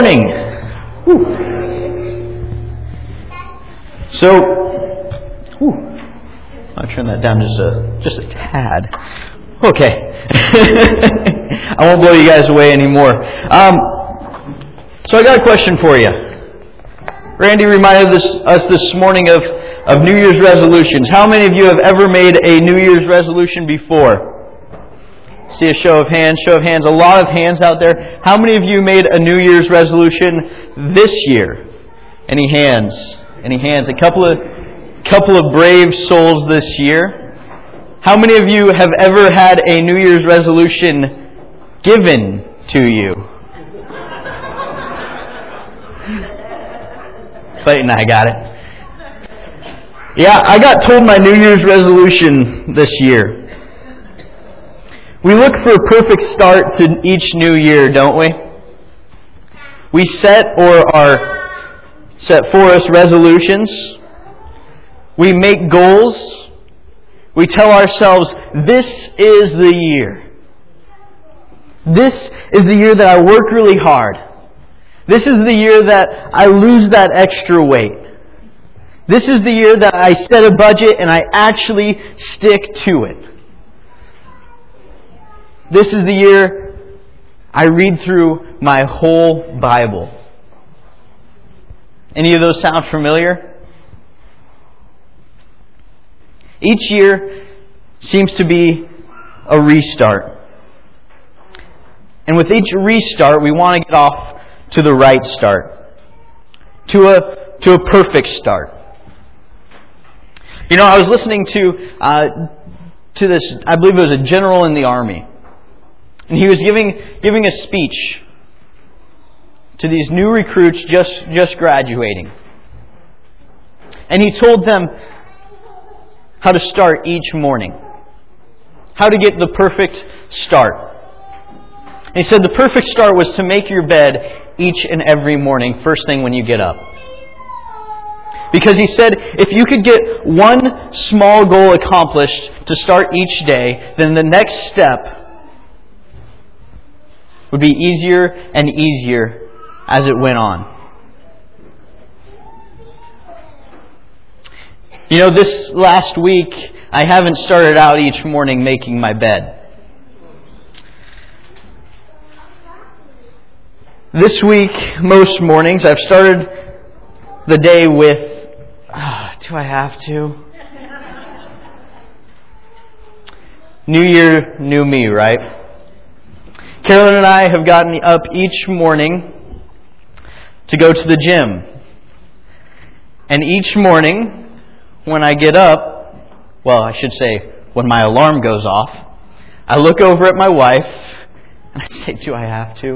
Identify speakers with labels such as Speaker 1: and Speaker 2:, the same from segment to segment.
Speaker 1: Morning. Whew. So, I'll turn that down just a tad. Okay. I won't blow you guys away anymore. So I got a question for you. Randy reminded us this morning of New Year's resolutions. How many of you have ever made a New Year's resolution before? See a show of hands. Show of hands. A lot of hands out there. How many of you made a New Year's resolution this year? Any hands? Any hands? A couple of brave souls this year. How many of you have ever had a New Year's resolution given to you? Clayton, I got it. Yeah, I got told my New Year's resolution this year. We look for a perfect start to each new year, don't we? We set for us resolutions. We make goals. We tell ourselves, this is the year. This is the year that I work really hard. This is the year that I lose that extra weight. This is the year that I set a budget and I actually stick to it. This is the year I read through my whole Bible. Any of those sound familiar? Each year seems to be a restart. And with each restart, we want to get off to the right start. To a perfect start. You know, I was listening to this, I believe it was a general in the army. And he was giving a speech to these new recruits just graduating. And he told them how to start each morning. How to get the perfect start. And he said the perfect start was to make your bed each and every morning, first thing when you get up. Because he said, if you could get one small goal accomplished to start each day, then the next step would be easier and easier as it went on. You know, this last week, I haven't started out each morning making my bed. This week, most mornings, I've started the day with, do I have to? New year, new me, right? Carolyn and I have gotten up each morning to go to the gym. And each morning, when I get up, well, I should say, when my alarm goes off, I look over at my wife and I say, do I have to?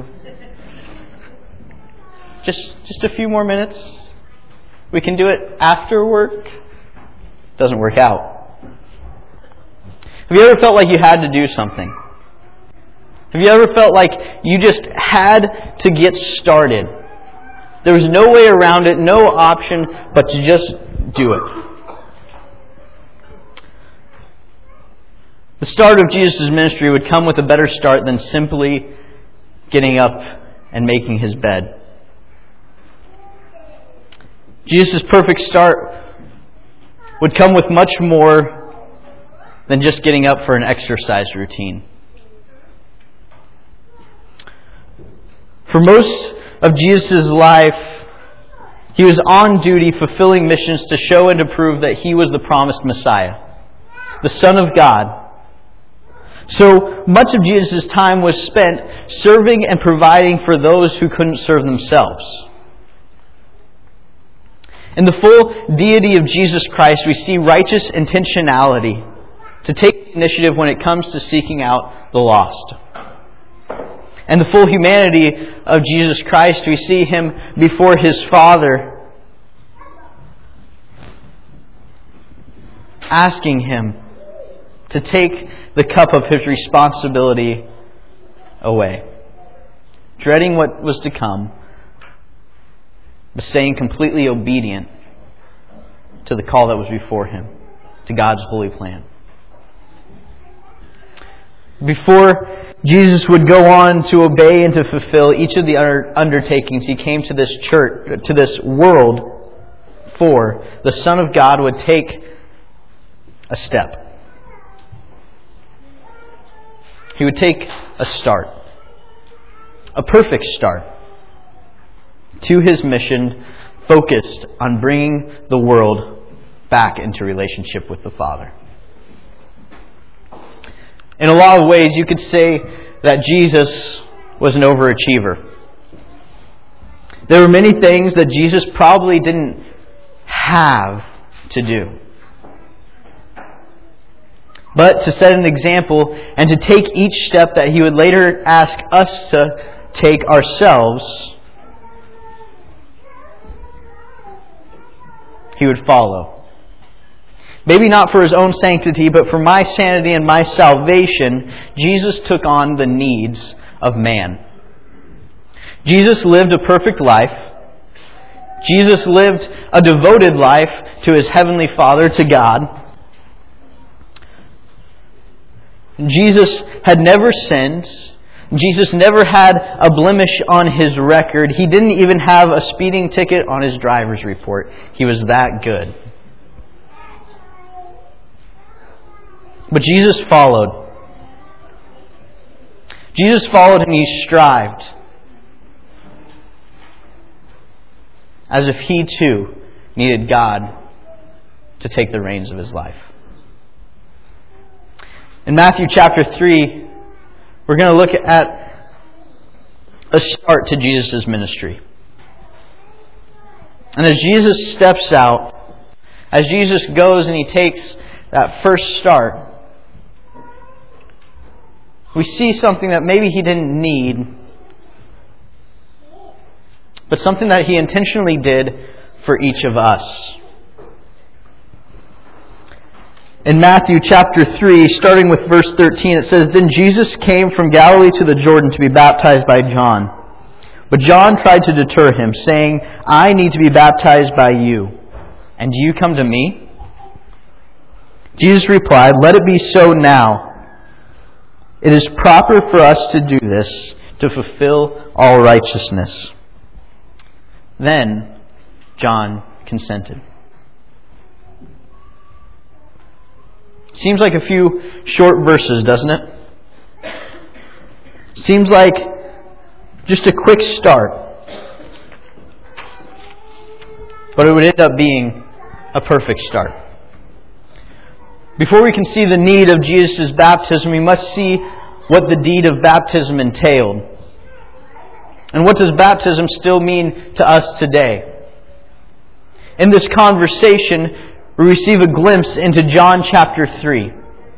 Speaker 1: Just a few more minutes. We can do it after work. Doesn't work out. Have you ever felt like you had to do something? Have you ever felt like you just had to get started? There was no way around it, no option but to just do it. The start of Jesus' ministry would come with a better start than simply getting up and making his bed. Jesus' perfect start would come with much more than just getting up for an exercise routine. For most of Jesus' life, he was on duty fulfilling missions to show and to prove that he was the promised Messiah, the Son of God. So much of Jesus' time was spent serving and providing for those who couldn't serve themselves. In the full deity of Jesus Christ, we see righteous intentionality to take the initiative when it comes to seeking out the lost. And the full humanity of Jesus Christ, we see him before his Father, asking him to take the cup of his responsibility away. Dreading what was to come, but staying completely obedient to the call that was before him, to God's holy plan. Before Jesus would go on to obey and to fulfill each of the undertakings He came to this church, to this world for, the Son of God would take a step. He would take a start. A perfect start to His mission, focused on bringing the world back into relationship with the Father. In a lot of ways, you could say that Jesus was an overachiever. There were many things that Jesus probably didn't have to do. But to set an example and to take each step that He would later ask us to take ourselves, He would follow. Maybe not for His own sanctity, but for my sanity and my salvation, Jesus took on the needs of man. Jesus lived a perfect life. Jesus lived a devoted life to His Heavenly Father, to God. Jesus had never sinned. Jesus never had a blemish on His record. He didn't even have a speeding ticket on His driver's report. He was that good. But Jesus followed. Jesus followed and He strived, as if He too needed God to take the reins of His life. In Matthew chapter 3, we're going to look at a start to Jesus' ministry. And as Jesus steps out, as Jesus goes and He takes that first start, we see something that maybe He didn't need, but something that He intentionally did for each of us. In Matthew chapter 3, starting with verse 13, it says, "Then Jesus came from Galilee to the Jordan to be baptized by John. But John tried to deter Him, saying, 'I need to be baptized by you, and do you come to me?' Jesus replied, 'Let it be so now. It is proper for us to do this, to fulfill all righteousness.' Then John consented." Seems like a few short verses, doesn't it? Seems like just a quick start. But it would end up being a perfect start. Before we can see the need of Jesus' baptism, we must see what the deed of baptism entailed. And what does baptism still mean to us today? In this conversation, we receive a glimpse into John chapter 3.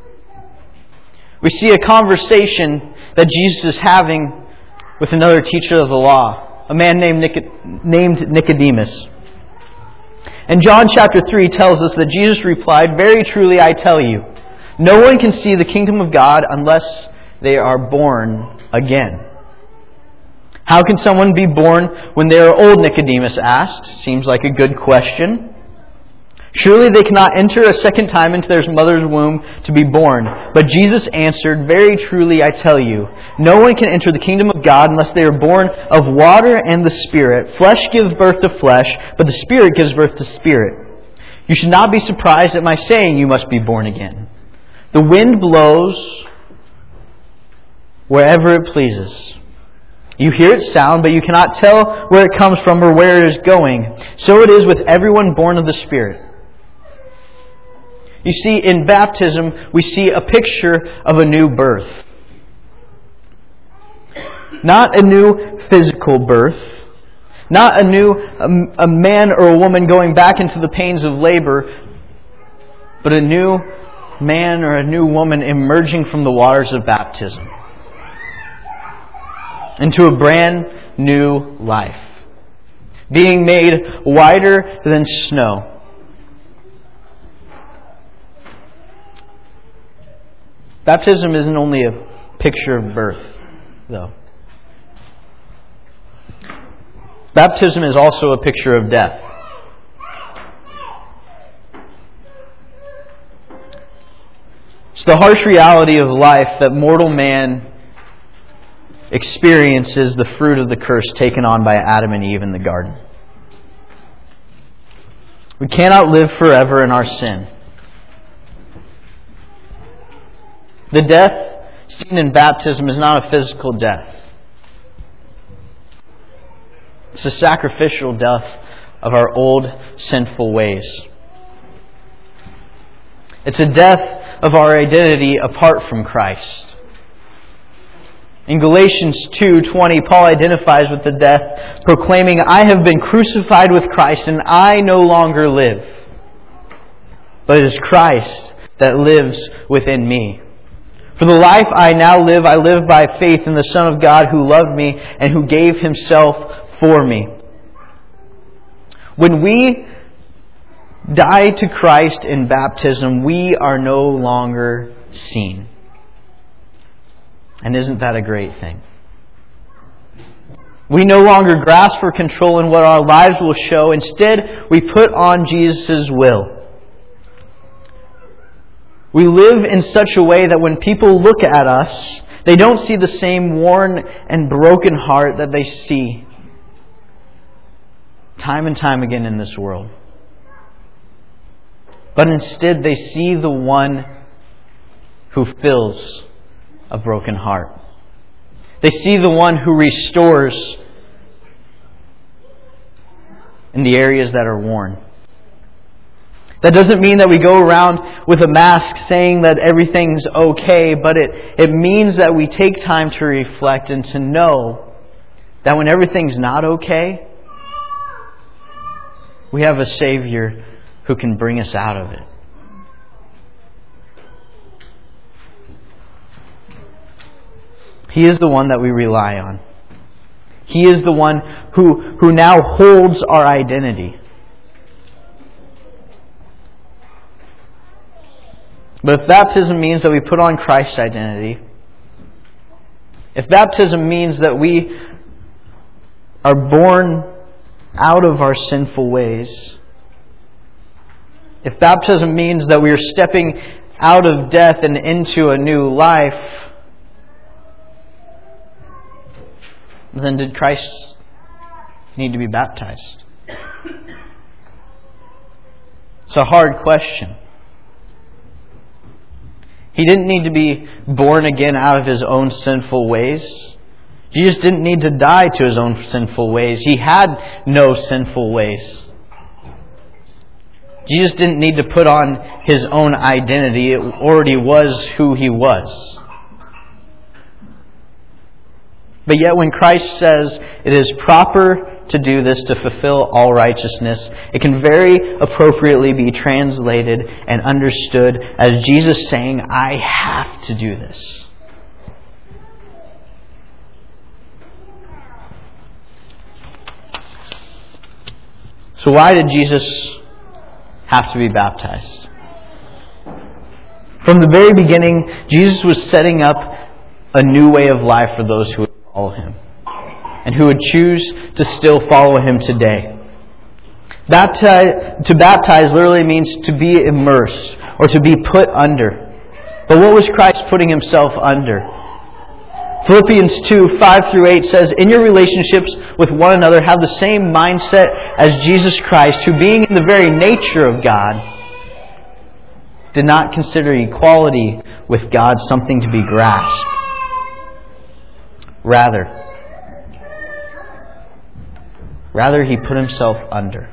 Speaker 1: We see a conversation that Jesus is having with another teacher of the law, a man named Nicodemus. And John chapter 3 tells us that Jesus replied, "Very truly I tell you, no one can see the kingdom of God unless they are born again." "How can someone be born when they are old?" Nicodemus asked. Seems like a good question. "Surely they cannot enter a second time into their mother's womb to be born." But Jesus answered, "Very truly I tell you, no one can enter the kingdom of God unless they are born of water and the Spirit. Flesh gives birth to flesh, but the Spirit gives birth to spirit. You should not be surprised at my saying you must be born again. The wind blows wherever it pleases. You hear its sound, but you cannot tell where it comes from or where it is going. So it is with everyone born of the Spirit." You see, in baptism, we see a picture of a new birth. Not a new physical birth. Not a man or a woman going back into the pains of labor, but a new man or a new woman emerging from the waters of baptism into a brand new life, being made whiter than snow. Baptism isn't only a picture of birth, though. Baptism is also a picture of death. It's the harsh reality of life that mortal man experiences the fruit of the curse taken on by Adam and Eve in the garden. We cannot live forever in our sin. The death seen in baptism is not a physical death. It's a sacrificial death of our old sinful ways. It's a death of our identity apart from Christ. In Galatians 2:20, Paul identifies with the death, proclaiming, "I have been crucified with Christ, and I no longer live. But it is Christ that lives within me. For the life I now live, I live by faith in the Son of God who loved me and who gave Himself for me." When we die to Christ in baptism, we are no longer seen. And isn't that a great thing? We no longer grasp for control in what our lives will show. Instead, we put on Jesus' will. We live in such a way that when people look at us, they don't see the same worn and broken heart that they see time and time again in this world. But instead, they see the one who fills a broken heart. They see the one who restores in the areas that are worn. That doesn't mean that we go around with a mask saying that everything's okay, but it means that we take time to reflect and to know that when everything's not okay, we have a Savior who can bring us out of it. He is the one that we rely on. He is the one who now holds our identity. But if baptism means that we put on Christ's identity, if baptism means that we are born out of our sinful ways, if baptism means that we are stepping out of death and into a new life, then did Christ need to be baptized? It's a hard question. He didn't need to be born again out of His own sinful ways. Jesus didn't need to die to His own sinful ways. He had no sinful ways. Jesus didn't need to put on His own identity. It already was who He was. But yet when Christ says it is proper to do this to fulfill all righteousness, it can very appropriately be translated and understood as Jesus saying, "I have to do this." So why did Jesus have to be baptized? From the very beginning, Jesus was setting up a new way of life for those who would follow Him and who would choose to still follow Him today. To baptize literally means to be immersed or to be put under. But what was Christ putting Himself under? Philippians 2:5-8 says, "In your relationships with one another, have the same mindset as Jesus Christ, who being in the very nature of God, did not consider equality with God something to be grasped. Rather, He put Himself under.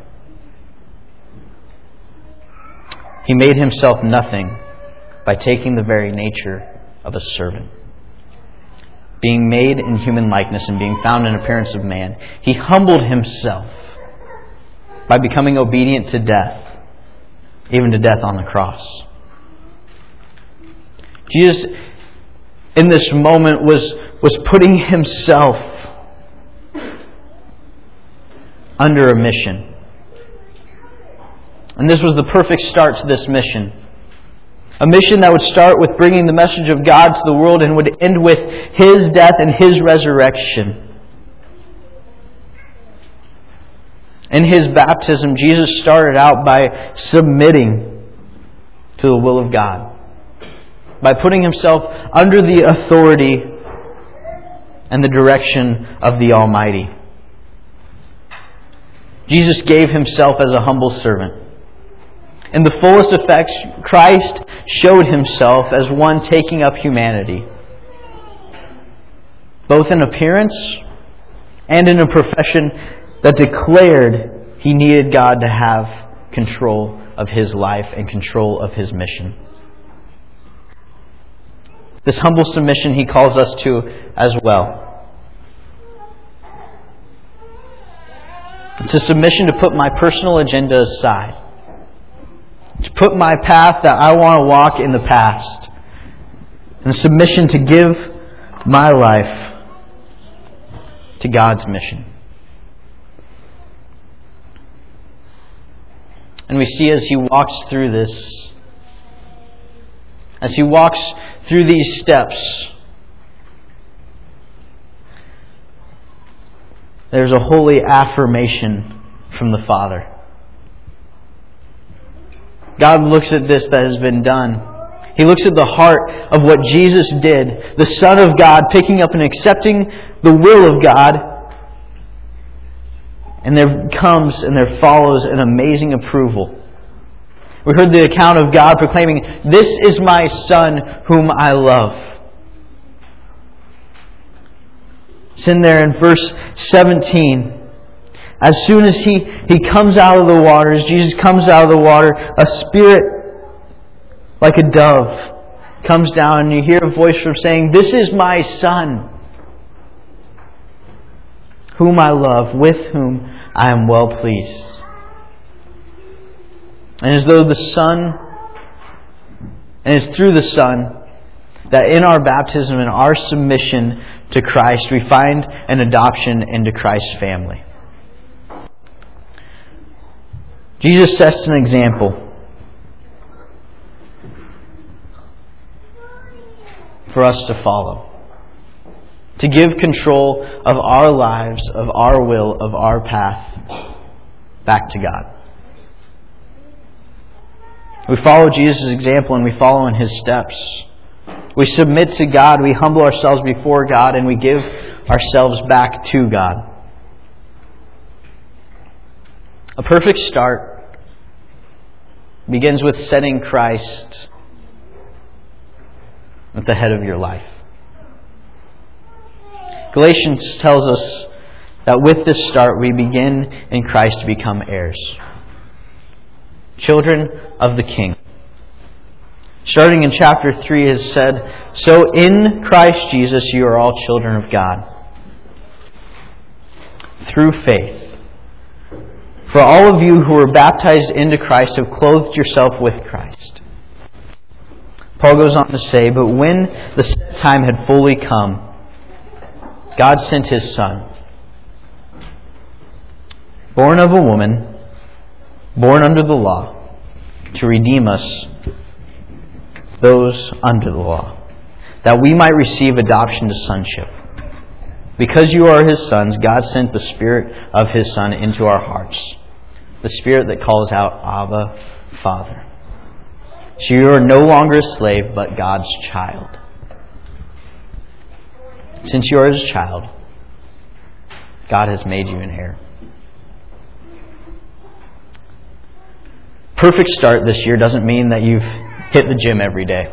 Speaker 1: He made Himself nothing by taking the very nature of a servant. Being made in human likeness and being found in appearance of man, He humbled Himself by becoming obedient to death, even to death on the cross." Jesus, in this moment, was putting Himself under a mission. And this was the perfect start to this mission. A mission that would start with bringing the message of God to the world and would end with His death and His resurrection. In His baptism, Jesus started out by submitting to the will of God, by putting Himself under the authority and the direction of the Almighty. Jesus gave himself as a humble servant. In the fullest effect, Christ showed himself as one taking up humanity, both in appearance and in a profession that declared he needed God to have control of his life and control of his mission. This humble submission he calls us to as well. It's a submission to put my personal agenda aside. To put my path that I want to walk in the past. And a submission to give my life to God's mission. And we see as he walks through this, as he walks through these steps, there's a holy affirmation from the Father. God looks at this that has been done. He looks at the heart of what Jesus did, the Son of God picking up and accepting the will of God. And there comes and there follows an amazing approval. We heard the account of God proclaiming, "This is my Son whom I love." It's in there in verse 17. As soon as he comes out of the water, as Jesus comes out of the water, a spirit like a dove comes down and you hear a voice from saying, "This is my Son, whom I love, with whom I am well pleased." And as though the Son, and it's through the Son, that in our baptism and our submission to Christ, we find an adoption into Christ's family. Jesus sets an example for us to follow. To give control of our lives, of our will, of our path back to God. We follow Jesus' example and we follow in His steps. We submit to God, we humble ourselves before God, and we give ourselves back to God. A perfect start begins with setting Christ at the head of your life. Galatians tells us that with this start we begin in Christ to become heirs. Children of the King. Starting in chapter 3 it is said, "So in Christ Jesus you are all children of God, through faith. For all of you who were baptized into Christ have clothed yourself with Christ." Paul goes on to say, "But when the set time had fully come, God sent His Son, born of a woman, born under the law, to redeem us, those under the law, that we might receive adoption to sonship. Because you are His sons, God sent the Spirit of His Son into our hearts, the Spirit that calls out, Abba, Father. So you are no longer a slave, but God's child. Since you are His child, God has made you an heir." Perfect start this year doesn't mean that you've hit the gym every day.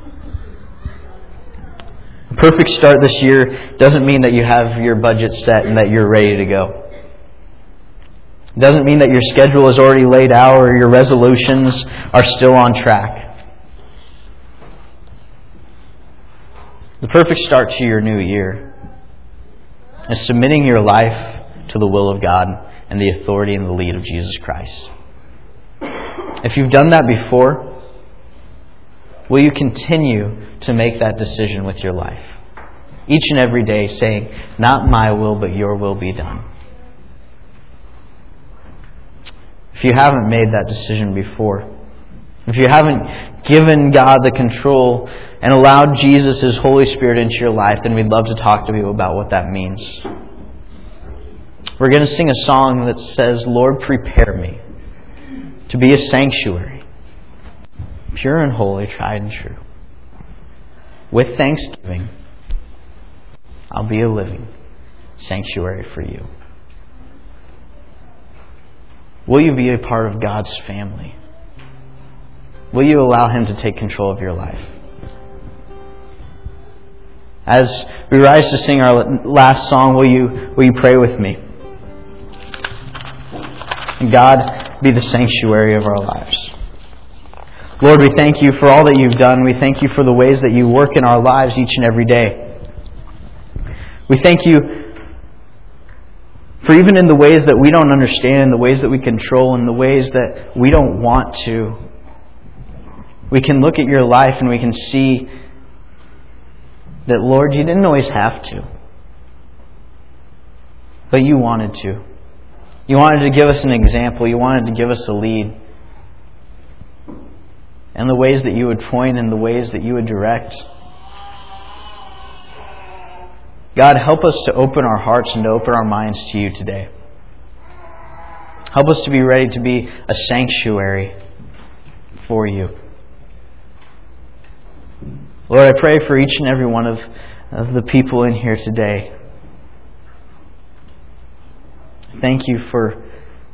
Speaker 1: A perfect start this year doesn't mean that you have your budget set and that you're ready to go. It doesn't mean that your schedule is already laid out or your resolutions are still on track. The perfect start to your new year is submitting your life to the will of God and the authority and the lead of Jesus Christ. If you've done that before, will you continue to make that decision with your life? Each and every day saying, "Not my will, but your will be done." If you haven't made that decision before, if you haven't given God the control and allowed Jesus, His Holy Spirit, into your life, then we'd love to talk to you about what that means. We're going to sing a song that says, "Lord, prepare me to be a sanctuary, pure and holy, tried and true. With thanksgiving, I'll be a living sanctuary for you. Will you be a part of God's family? Will you allow Him to take control of your life? As we rise to sing our last song, will you pray with me? God, be the sanctuary of our lives. Lord, we thank you for all that you've done. We thank you for the ways that you work in our lives each and every day. We thank you for even in the ways that we don't understand, the ways that we control, and the ways that we don't want to. We can look at your life and we can see that, Lord, you didn't always have to. But you wanted to. You wanted to give us an example. You wanted to give us a lead. And the ways that you would point and the ways that you would direct. God, help us to open our hearts and to open our minds to you today. Help us to be ready to be a sanctuary for you. Lord, I pray for each and every one of the people in here today. Thank you for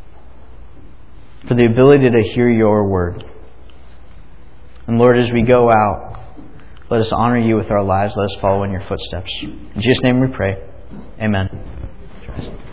Speaker 1: the ability to hear your word. And Lord, as we go out, let us honor you with our lives. Let us follow in your footsteps. In Jesus' name we pray. Amen.